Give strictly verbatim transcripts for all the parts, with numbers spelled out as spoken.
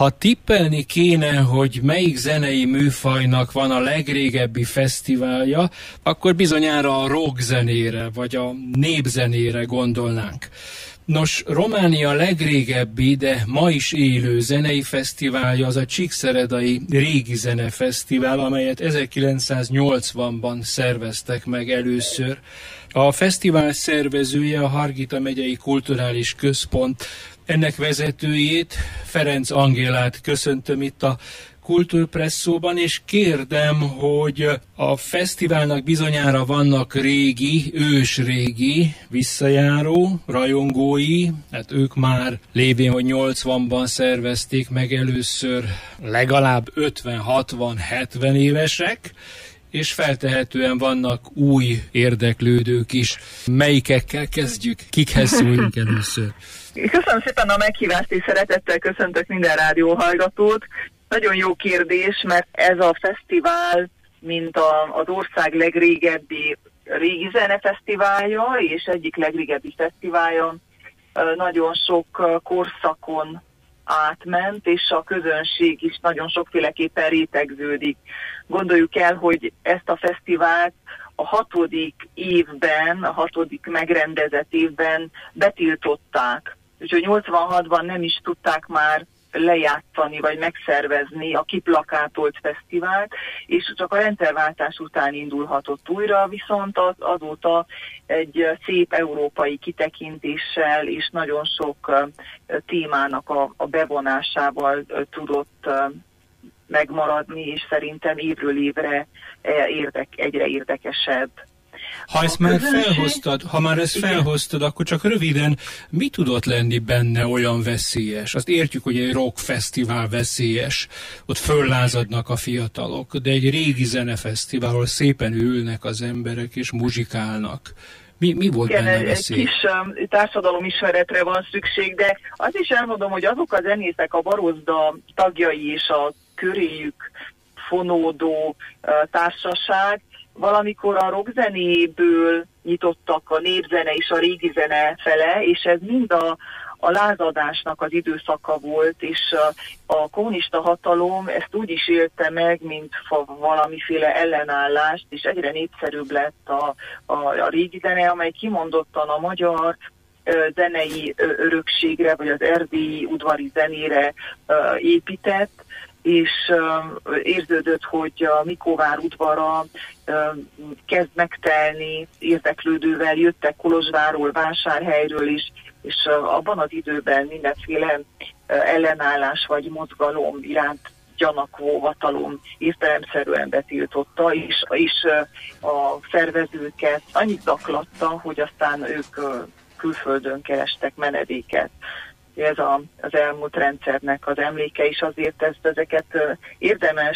Ha tippelni kéne, hogy melyik zenei műfajnak van a legrégebbi fesztiválja, akkor bizonyára a rock zenére, vagy a népzenére gondolnánk. Nos, Románia legrégebbi, de ma is élő zenei fesztiválja az a Csíkszeredai Régi Zenefesztivál, amelyet ezerkilencszáznyolcvanban szerveztek meg először. A fesztivál szervezője a Hargita megyei kulturális központ. Ennek vezetőjét, Ferenc Angélát köszöntöm itt a Kultúrpresszóban, és kérdem, hogy a fesztiválnak bizonyára vannak régi, ősrégi, visszajáró rajongói, hát ők már lévén, hogy nyolcvanban szervezték meg először, legalább ötven, hatvan, hetven évesek, és feltehetően vannak új érdeklődők is. Melyikekkel kezdjük? Kikhez szóljunk először? Köszönöm szépen a meghívást, és szeretettel köszöntök minden rádióhallgatót. Nagyon jó kérdés, mert ez a fesztivál, mint a, az ország legrégebbi régi zenefesztiválja, és egyik legrégebbi fesztiválja, nagyon sok korszakon átment, és a közönség is nagyon sokféleképpen rétegződik. Gondoljuk el, hogy ezt a fesztivált a hatodik évben, a hatodik megrendezett évben betiltották. Úgyhogy nyolcvanhatban nem is tudták már lejátszani vagy megszervezni a kiplakátolt fesztivált, és csak a rendszerváltás után indulhatott újra, viszont az, azóta egy szép európai kitekintéssel és nagyon sok témának a, a bevonásával tudott megmaradni, és szerintem évről évre érdek, egyre érdekesebb. Ha ezt már felhoztad, ha már ezt felhoztad, akkor csak röviden, mi tudott lenni benne olyan veszélyes? Azt értjük, hogy egy rockfesztivál veszélyes, ott föllázadnak a fiatalok, de egy régi zenefesztivál, ahol szépen ülnek az emberek és muzsikálnak. Mi, mi volt Igen, benne veszély? egy kis um, társadalomismeretre van szükség, de azt is elmondom, hogy azok a zenészek, a Barozda tagjai és a köréjük fonódó uh, társaság, valamikor a rockzenéből nyitottak a népzene és a régi zene fele, és ez mind a, a lázadásnak az időszaka volt, és a, a kommunista hatalom ezt úgy is élte meg, mint valamiféle ellenállást, és egyre népszerűbb lett a, a, a régi zene, amely kimondottan a magyar ö, zenei ö, örökségre, vagy az erdélyi udvari zenére ö, épített, és uh, érződött, hogy a Mikovár udvara uh, kezd megtelni érdeklődővel, jöttek Kolozsvárról, Vásárhelyről is, és uh, abban az időben mindenféle uh, ellenállás vagy mozgalom iránt gyanakvó hatalom értelemszerűen betiltotta, és, és uh, a szervezőket annyit zaklatta, hogy aztán ők uh, külföldön kerestek menedéket. Ez a, az elmúlt rendszernek az emléke, és azért ezt, ezeket érdemes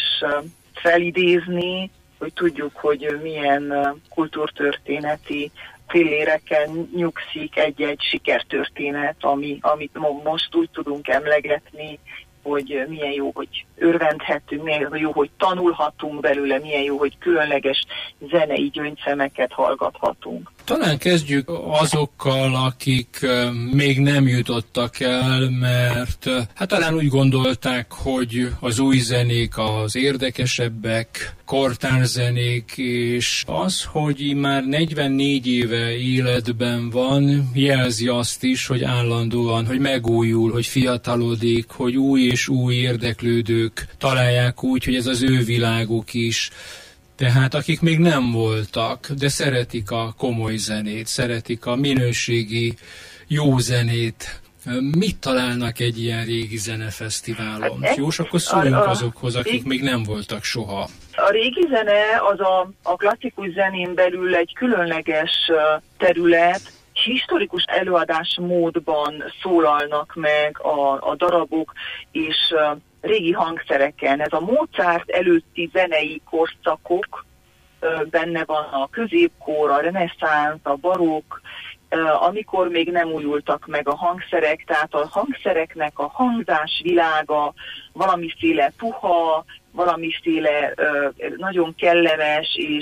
felidézni, hogy tudjuk, hogy milyen kultúrtörténeti pilléreken nyugszik egy-egy sikertörténet, ami, amit most úgy tudunk emlegetni, hogy milyen jó, hogy örvendhetünk, milyen jó, hogy tanulhatunk belőle, milyen jó, hogy különleges zenei gyöngyszemeket hallgathatunk. Talán kezdjük azokkal, akik még nem jutottak el, mert hát talán úgy gondolták, hogy az új zenék az érdekesebbek, kortárzenék, és az, hogy már negyvennégy éve életben van, jelzi azt is, hogy állandóan, hogy megújul, hogy fiatalodik, hogy új és új érdeklődők találják úgy, hogy ez az ő világuk is. Tehát akik még nem voltak, de szeretik a komoly zenét, szeretik a minőségi jó zenét, mit találnak egy ilyen régi zenefesztiválon? Hát, jó, és akkor szóljunk azokhoz, akik még nem voltak soha. A régi zene az a, a klasszikus zenén belül egy különleges terület, historikus előadás módban szólalnak meg a, a darabok, és régi hangszereken. Ez a Mozart előtti zenei korszakok, benne van a középkor, a reneszánsz, a barokk, amikor még nem újultak meg a hangszerek, tehát a hangszereknek a hangzás világa valamiféle puha, valamiféle nagyon kellemes és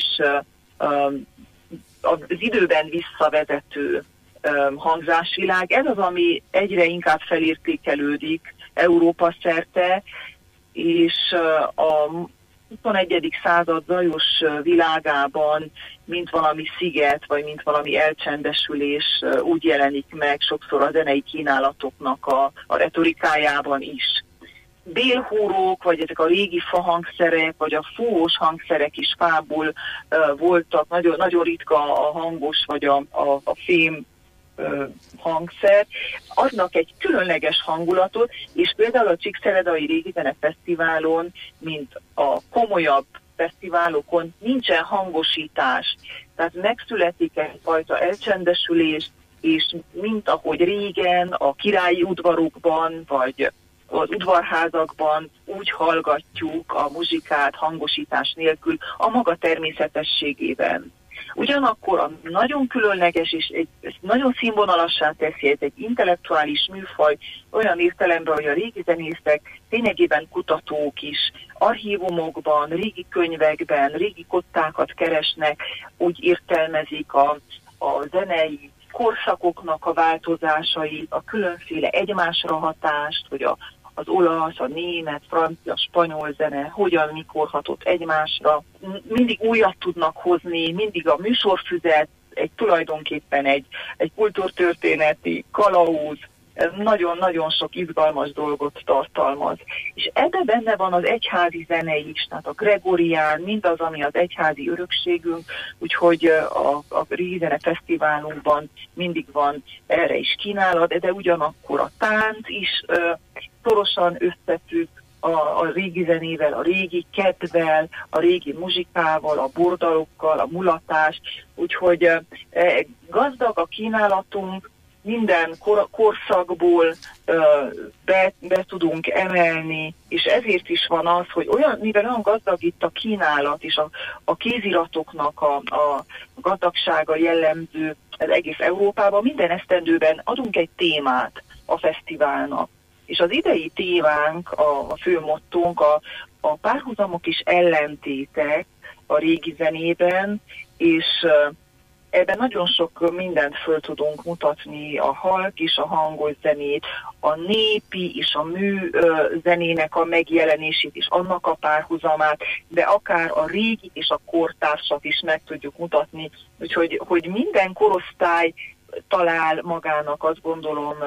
az időben visszavezető hangzásvilág. Ez az, ami egyre inkább felértékelődik, Európa szerte, és a huszonegyedik század zajos világában, mint valami sziget, vagy mint valami elcsendesülés úgy jelenik meg sokszor a zenei kínálatoknak a, a retorikájában is. Bélhúrók, vagy ezek a régi fahangszerek, vagy a fúvós hangszerek is fából uh, voltak, nagyon, nagyon ritka a hangos, vagy a, a, a fém uh, hangszer, adnak egy különleges hangulatot, és például a Csíkszeredai Régi Zene Fesztiválon, mint a komolyabb fesztiválokon nincsen hangosítás. Tehát megszületik egyfajta elcsendesülés, és mint ahogy régen a királyi udvarokban, vagy az udvarházakban úgy hallgatjuk a muzsikát hangosítás nélkül a maga természetességében. Ugyanakkor a nagyon különleges és egy, nagyon színvonalassá teszi, ez egy intellektuális műfaj, olyan értelemben, hogy a régi zenészek lényegében kutatók is, archívumokban, régi könyvekben, régi kottákat keresnek, úgy értelmezik a, a zenei korszakoknak a változásait, a különféle egymásra hatást, hogy a, az olasz, a német, francia, spanyol zene hogyan, mikor hatott egymásra. Mindig újat tudnak hozni, mindig a műsorfüzet, egy tulajdonképpen egy, egy kultúrtörténeti kalauz, nagyon-nagyon sok izgalmas dolgot tartalmaz. És ebben benne van az egyházi zene is, tehát a gregorián, mindaz, ami az egyházi örökségünk, úgyhogy a, a Régi Zene Fesztiválunkban mindig van erre is kínálat, de ugyanakkor a tánc is ö, szorosan összefügg a, a régi zenével, a régi kedvel, a régi muzsikával, a bordalokkal, a mulatás, úgyhogy ö, gazdag a kínálatunk, minden kor- korszakból ö, be, be tudunk emelni, és ezért is van az, hogy olyan, mivel olyan gazdag itt a kínálat, és a, a kéziratoknak a, a gazdagsága jellemző az egész Európában, minden esztendőben adunk egy témát a fesztiválnak. És az idei témánk, a, a fő mottónk, a, a párhuzamok és ellentétek a régi zenében, és ebben nagyon sok mindent föl tudunk mutatni, a halk és a hangos zenét, a népi és a mű zenének a megjelenését és annak a párhuzamát, de akár a régi és a kortársat is meg tudjuk mutatni. Úgyhogy hogy minden korosztály talál magának, azt gondolom,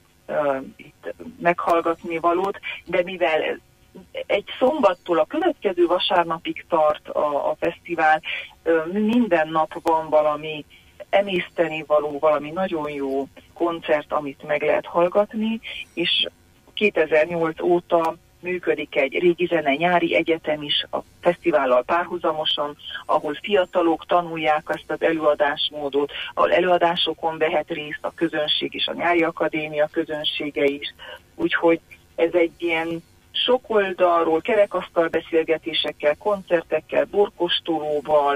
itt meghallgatni valót, de mivel egy szombattól a következő vasárnapig tart a, a fesztivál, minden nap van valami emészteni való, valami nagyon jó koncert, amit meg lehet hallgatni, és kétezer-nyolc óta működik egy régi zene nyári egyetem is a fesztivállal párhuzamosan, ahol fiatalok tanulják ezt az előadásmódot, ahol előadásokon vehet részt a közönség és a nyári akadémia közönsége is. Úgyhogy ez egy ilyen sok oldalról, kerekasztal beszélgetésekkel, koncertekkel, borkostolóval,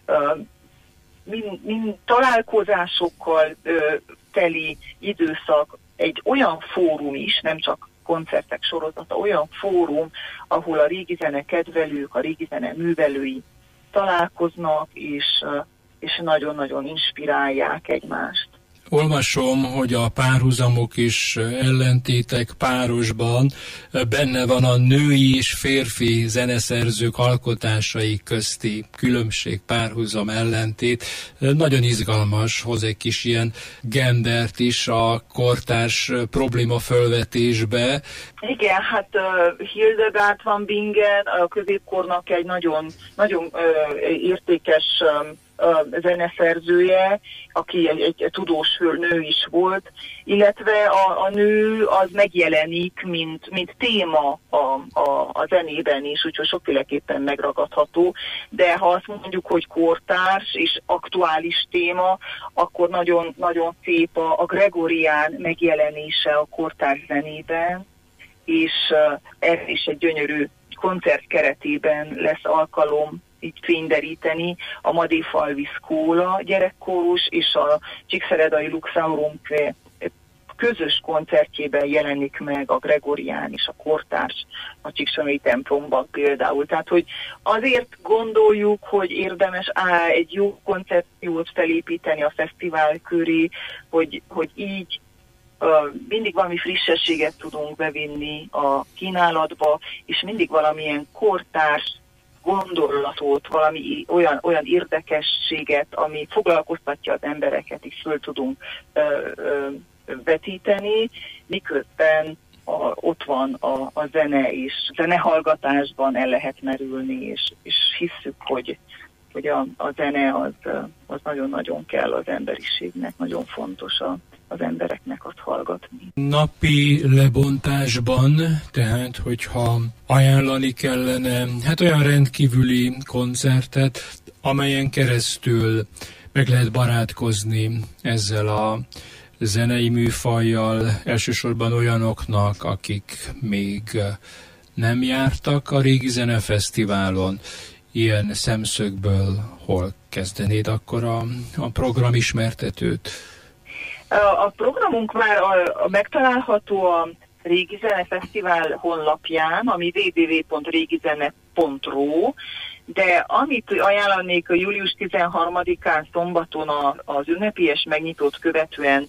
mind, mind találkozásokkal teli időszak, egy olyan fórum is, nem csak koncertek sorozata, olyan fórum, ahol a régi zene kedvelők, a régi zene művelői találkoznak, és, és nagyon-nagyon inspirálják egymást. Olvasom, hogy a párhuzamok és ellentétek párosban benne van a női és férfi zeneszerzők alkotásai közti különbség, párhuzam, ellentét. Nagyon izgalmas, hoz egy kis ilyen gendert is a kortárs probléma fölvetésbe. Igen, hát uh, Hildegard van Bingen, a középkornak egy nagyon, nagyon uh, értékes um, a zeneszerzője, aki egy, egy tudós nő is volt, illetve a, a nő az megjelenik, mint, mint téma a, a, a zenében is, úgyhogy sokféleképpen megragadható, de ha azt mondjuk, hogy kortárs és aktuális téma, akkor nagyon, nagyon szép a, a gregorián megjelenése a kortárs zenében, és uh, ez is egy gyönyörű koncert keretében lesz alkalom így fényderíteni, a Madéfalvi Szkóla gyerekkórus és a Csíkszeredai Luxaurum közös koncertjében jelenik meg a gregorián és a kortárs a Csíkszeredai templomban például. Tehát, hogy azért gondoljuk, hogy érdemes á, egy jó koncepciót felépíteni a fesztivál köré, hogy, hogy így mindig valami frissességet tudunk bevinni a kínálatba, és mindig valamilyen kortárs gondolatot, valami olyan, olyan érdekességet, ami foglalkoztatja az embereket, is föl tudunk ö, ö, vetíteni, miközben a, ott van a, a zene, és zenehallgatásban el lehet merülni, és, és hisszük, hogy, hogy a, a zene az, az nagyon-nagyon kell az emberiségnek, nagyon fontos a, az embereknek azt hallgatni. Napi lebontásban, tehát hogyha ajánlani kellene, hát olyan rendkívüli koncertet, amelyen keresztül meg lehet barátkozni ezzel a zenei műfajjal, elsősorban olyanoknak, akik még nem jártak a Régi Zenefesztiválon. Ilyen szemszögből hol kezdenéd akkor a, a program ismertetőt? A programunk már a, a megtalálható a Régi Zenefesztivál honlapján, ami double-u double-u double-u pont régizene pont ro, de amit ajánlanék a július tizenharmadikán szombaton a, az ünnepélyes megnyitót követően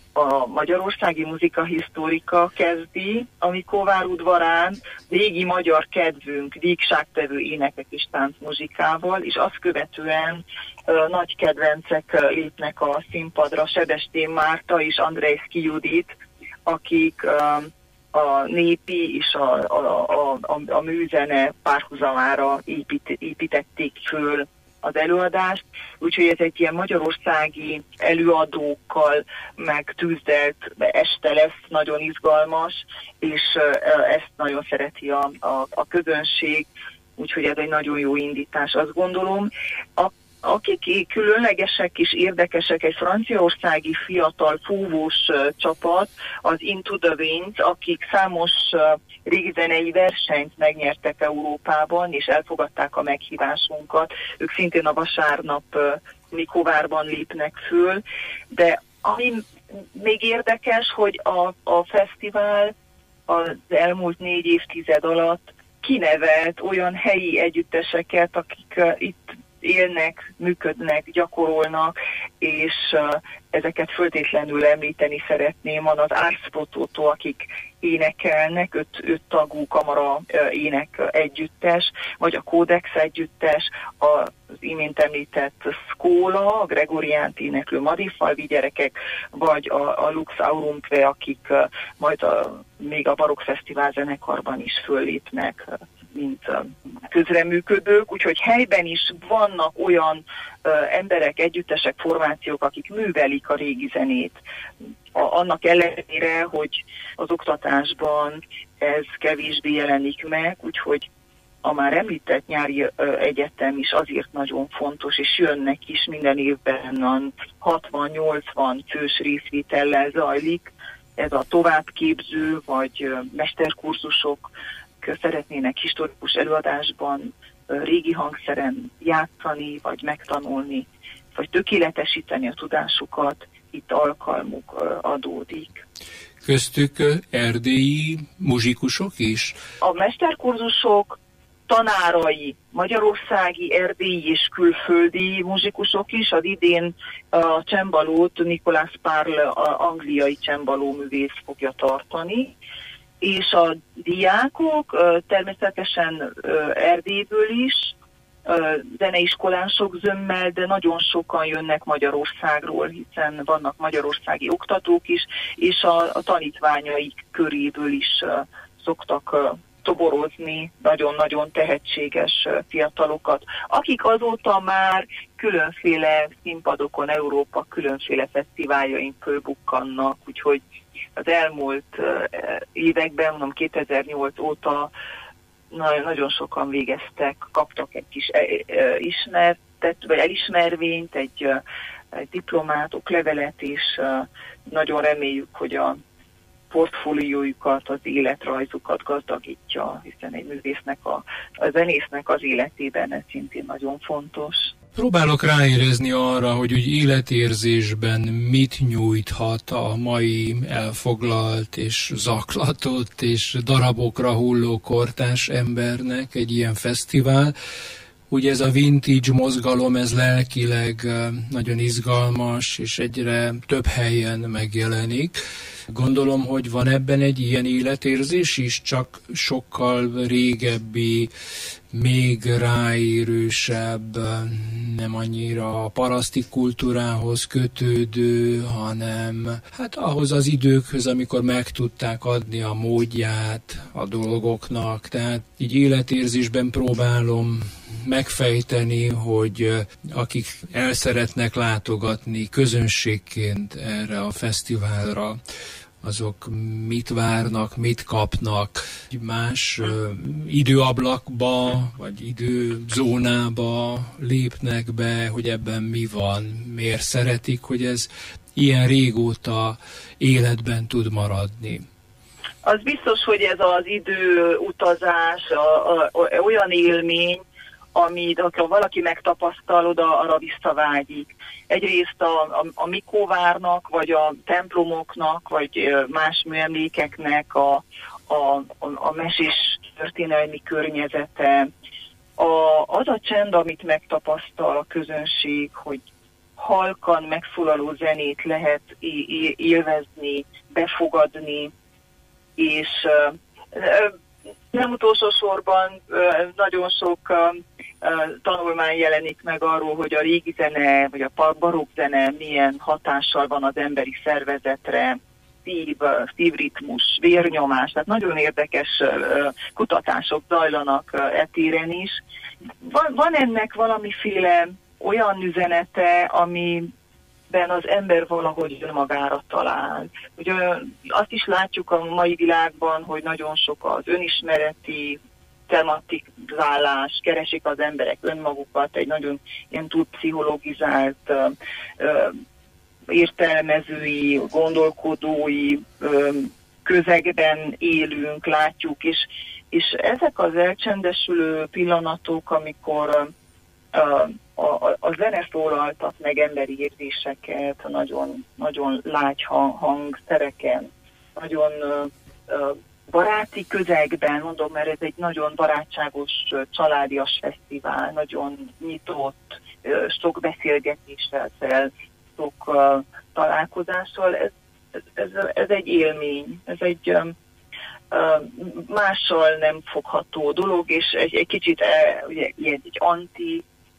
a Magyarországi Muzikahisztórika kezdi, ami Kovár udvarán régi magyar kedvünk, dígságtevő énekek és táncmuzsikával, és azt követően uh, nagy kedvencek lépnek a színpadra, Sebestén Márta és Andrejszki Judit, akik uh, a népi és a, a, a, a, a műzene párhuzamára épít, építették föl az előadást, úgyhogy ez egy ilyen magyarországi előadókkal megtűzdelt este lesz, nagyon izgalmas, és ezt nagyon szereti a, a, a közönség, úgyhogy ez egy nagyon jó indítás, azt gondolom. A Akik különlegesek és érdekesek, egy franciaországi fiatal fúvós uh, csapat, az Into the Wind, akik számos uh, régi zenei versenyt megnyertek Európában, és elfogadták a meghívásunkat. Ők szintén a vasárnap uh, Mikovárban lépnek föl, de ami még érdekes, hogy a, a fesztivál az elmúlt négy évtized alatt kinevelt olyan helyi együtteseket, akik uh, itt élnek, működnek, gyakorolnak, és uh, ezeket föltétlenül említeni szeretném. Van az Ars Pro Toto, akik énekelnek, öt, öt tagú kamara uh, ének együttes, vagy a Kódex együttes, az imént említett Szkóla, a Gregoriánt éneklő Madifalvi gyerekek, vagy a, a Lux Aurumque, akik uh, majd a, még a Barokk Fesztivál zenekarban is föllépnek, uh, mint közreműködők, úgyhogy helyben is vannak olyan ö, emberek, együttesek, formációk, akik művelik a régi zenét. A, annak ellenére, hogy az oktatásban ez kevésbé jelenik meg, úgyhogy a már említett nyári ö, egyetem is azért nagyon fontos, és jönnek is minden évben hatvan-nyolcvan fős részvétellel zajlik. Ez a továbbképző vagy ö, mesterkurzusok, szeretnének historikus előadásban régi hangszeren játszani, vagy megtanulni, vagy tökéletesíteni a tudásukat, itt alkalmuk adódik. Köztük erdélyi muzsikusok is? A mesterkurzusok tanárai, magyarországi, erdélyi és külföldi muzsikusok is. Az idén a csembalót Nicolas Parle, a angliai csembalóművész fogja tartani, és a diákok természetesen Erdélyből is, zeneiskolások zömmel, de nagyon sokan jönnek Magyarországról, hiszen vannak magyarországi oktatók is, és a, a tanítványaik köréből is szoktak toborozni nagyon-nagyon tehetséges fiatalokat, akik azóta már különféle színpadokon, Európa különféle fesztiváljain fölbukkannak, úgyhogy az elmúlt években, mondom kétezer-nyolc óta nagyon sokan végeztek, kaptak egy kis ismertet, vagy elismervényt, egy, egy diplomát, oklevelet, és nagyon reméljük, hogy a portfóliójukat, az életrajzukat gazdagítja, hiszen egy művésznek, a, a zenésznek az életében ez szintén nagyon fontos. Próbálok ráérezni arra, hogy úgy életérzésben mit nyújthat a mai elfoglalt és zaklatott és darabokra hulló kortárs embernek egy ilyen fesztivál. Ugye ez a vintage mozgalom, ez lelkileg nagyon izgalmas, és egyre több helyen megjelenik. Gondolom, hogy van ebben egy ilyen életérzés is, csak sokkal régebbi, még ráérősebb, nem annyira a paraszti kultúrához kötődő, hanem hát ahhoz az időkhöz, amikor meg tudták adni a módját a dolgoknak. Tehát így életérzésben próbálom megfejteni, hogy akik el szeretnek látogatni közönségként erre a fesztiválra, azok mit várnak, mit kapnak, más ö, időablakba, vagy időzónába lépnek be, hogy ebben mi van, miért szeretik, hogy ez ilyen régóta életben tud maradni. Az biztos, hogy ez az időutazás a, a, a, olyan élmény, amit ha valaki megtapasztal, oda arra visszavágyik. Egyrészt a, a, a Mikóvárnak, vagy a templomoknak, vagy más műemlékeknek a, a, a mesés történelmi környezete, a, az a csend, amit megtapasztal a közönség, hogy halkan megszólaló zenét lehet élvezni, befogadni, és nem utolsó sorban nagyon sok tanulmány jelenik meg arról, hogy a régi zene, vagy a barokk zene milyen hatással van az emberi szervezetre, szív, szívritmus, vérnyomás, tehát nagyon érdekes kutatások zajlanak e téren is. Van, van ennek valamiféle olyan üzenete, amiben az ember valahogy önmagára talál. Ugye azt is látjuk a mai világban, hogy nagyon sok az önismereti tematizálás, keresik az emberek önmagukat, egy nagyon ilyen túl pszichologizált, ö, ö, értelmezői, gondolkodói ö, közegben élünk, látjuk, és, és ezek az elcsendesülő pillanatok, amikor ö, a, a, a zene szólaltat meg emberi érzéseket, nagyon, nagyon lágy hangszereken, nagyon ö, ö, baráti közegben, mondom, mert ez egy nagyon barátságos, családias fesztivál, nagyon nyitott, sok beszélgetéssel, sok találkozással. Ez, ez, ez egy élmény, ez egy mással nem fogható dolog, és egy, egy kicsit ugye, egy anti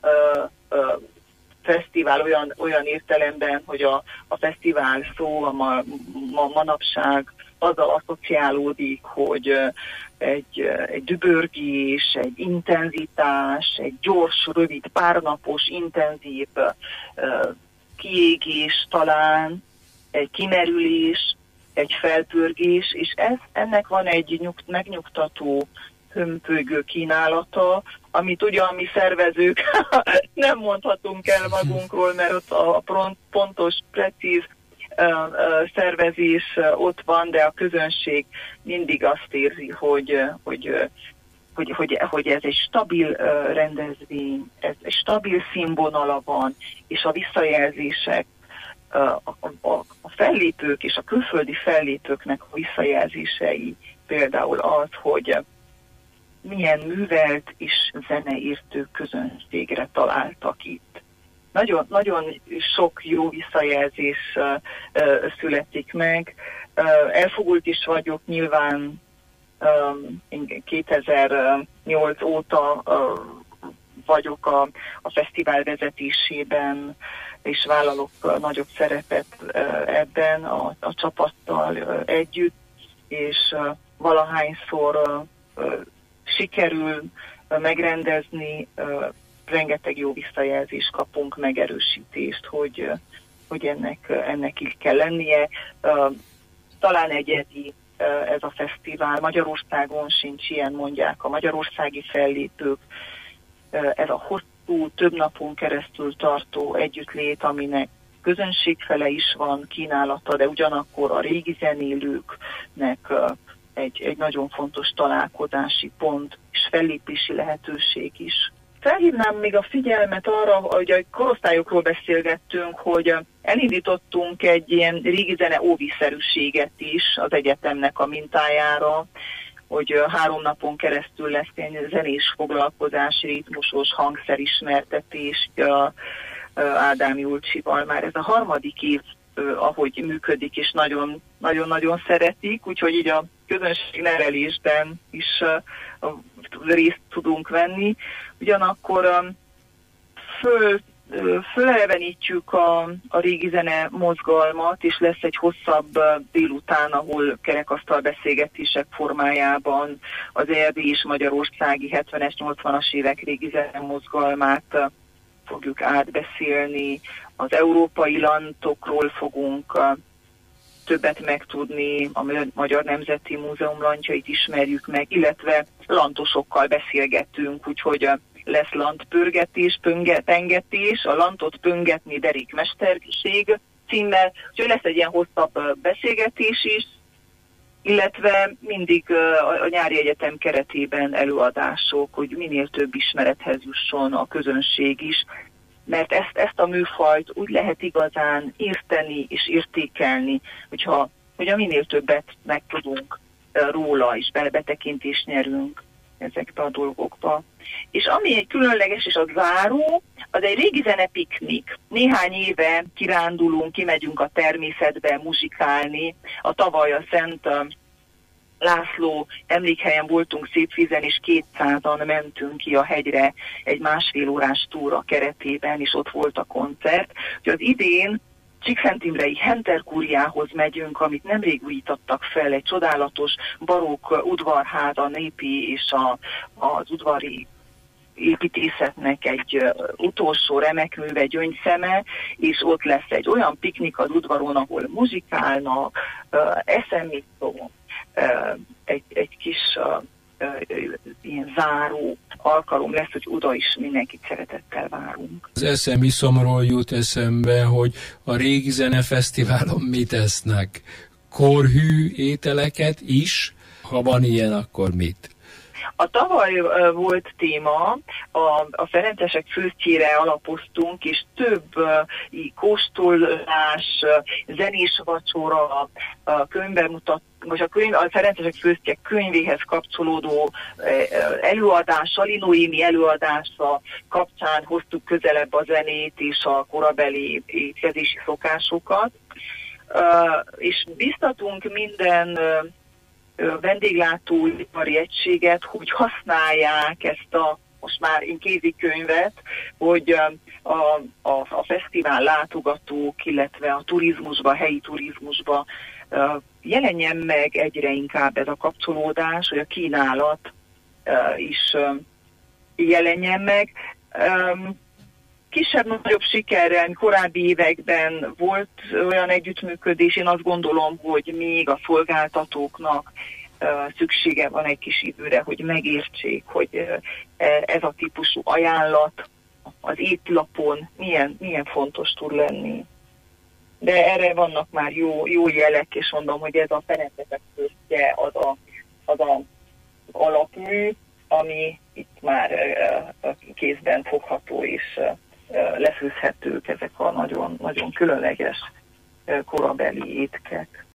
fesztivál olyan, olyan értelemben, hogy a, a fesztivál szó a ma, ma, manapság azzal asszociálódik, hogy egy, egy dübörgés, egy intenzitás, egy gyors, rövid, párnapos, intenzív kiégés talán, egy kimerülés, egy felpörgés, és ez, ennek van egy nyugt, megnyugtató, hömpölygő kínálata, amit ugyan mi szervezők nem mondhatunk el magunkról, mert ott a pontos, precíz szervezés ott van, de a közönség mindig azt érzi, hogy, hogy, hogy, hogy, hogy ez egy stabil rendezvény, ez egy stabil színvonala van, és a visszajelzések, a, a, a fellépők és a külföldi fellépőknek a visszajelzései például az, hogy milyen művelt és zeneértő közönségre találtak itt. Nagyon, nagyon sok jó visszajelzés uh, uh, születik meg. Uh, elfogult is vagyok, nyilván um, kétezer-nyolc óta uh, vagyok a, a fesztivál vezetésében, és vállalok uh, nagyobb szerepet uh, ebben a, a csapattal uh, együtt, és uh, valahányszor uh, uh, sikerül uh, megrendezni, uh, rengeteg jó visszajelzést kapunk, megerősítést, hogy, hogy ennek, ennek így kell lennie. Talán egyedi ez a fesztivál. Magyarországon sincs ilyen, mondják a magyarországi fellépők. Ez a hosszú, több napon keresztül tartó együttlét, aminek közönségfele is van kínálata, de ugyanakkor a régi zenélőknek egy, egy nagyon fontos találkozási pont és fellépési lehetőség is. Felhívnám még a figyelmet arra, hogy a korosztályokról beszélgettünk, hogy elindítottunk egy ilyen régi zene óviszerűséget is az egyetemnek a mintájára, hogy három napon keresztül lesz egy zenés foglalkozás, ritmusos hangszerismertetés Ádám Julcsival. Már ez a harmadik év ahogy működik, és nagyon-nagyon szeretik, úgyhogy így a közönség nevelésben is részt tudunk venni. Ugyanakkor föl Fölelevenítjük a, a régi zene mozgalmat, és lesz egy hosszabb délután, ahol kerekasztal beszélgetések formájában az erdélyi és magyarországi hetvenes, nyolcvanas évek régi zene mozgalmát fogjuk átbeszélni. Az európai lantokról fogunk többet megtudni, a Magyar Nemzeti Múzeum lantjait ismerjük meg, illetve lantosokkal beszélgetünk, úgyhogy lesz lantpörgetés, pengetés, a lantot pöngetni derék mesterség címmel, úgyhogy lesz egy ilyen hosszabb beszélgetés is, illetve mindig a nyári egyetem keretében előadások, hogy minél több ismerethez jusson a közönség is, mert ezt, ezt a műfajt úgy lehet igazán érteni és értékelni, hogyha, hogyha minél többet megtudunk róla, és betekintést nyerünk ezekbe a dolgokba. És ami egy különleges, és a záró, az egy régi zene piknik. Néhány éve kirándulunk, kimegyünk a természetbe muzsikálni. A tavaly a Szent László emlékhelyen voltunk Szépvízen, és kétszázan mentünk ki a hegyre egy másfél órás túra keretében, és ott volt a koncert. Úgyhogy az idén Csíkszentindrei Henterkúriához megyünk, amit nemrég újítottak fel, egy csodálatos barokk udvarház, a népi és a, az udvari építészetnek egy uh, utolsó remek műve, Gyöngyszeme, és ott lesz egy olyan piknik az udvaron, ahol muzsikálnak, uh, eszemító, uh, egy, egy kis uh, uh, ilyen záró alkalom lesz, hogy oda is mindenkit szeretettel várunk. Az eszemiszomról jut eszembe, hogy a régi zenefesztiválon mit esznek? Korhű ételeket is? Ha van ilyen, akkor mit? A tavaly uh, volt téma, a, a ferencesek főztjére alapoztunk, és több uh, kóstolás, uh, zenés vacsora, uh, könyvbemutat, most a, könyv, a ferencesek főztje könyvéhez kapcsolódó uh, előadás, Salino Émi előadása kapcsán hoztuk közelebb a zenét és a korabeli étkezési szokásokat, uh, és biztatunk minden uh, vendéglátóipari egységet, hogy használják ezt a most már kézikönyvet, hogy a, a, a fesztivál látogatók, illetve a turizmusba, a helyi turizmusba jelenjen meg egyre inkább ez a kapcsolódás, hogy a kínálat is jelenjen meg. Kisebb-nagyobb sikerrel korábbi években volt olyan együttműködés, én azt gondolom, hogy még a szolgáltatóknak uh, szüksége van egy kis időre, hogy megértsék, hogy uh, ez a típusú ajánlat az étlapon milyen, milyen fontos tud lenni. De erre vannak már jó, jó jelek, és mondom, hogy ez a ferencesek főztje az a, az a alapmű, ami itt már uh, kézben fogható, és uh, lefőzhetők ezek a nagyon, nagyon különleges korabeli étkek.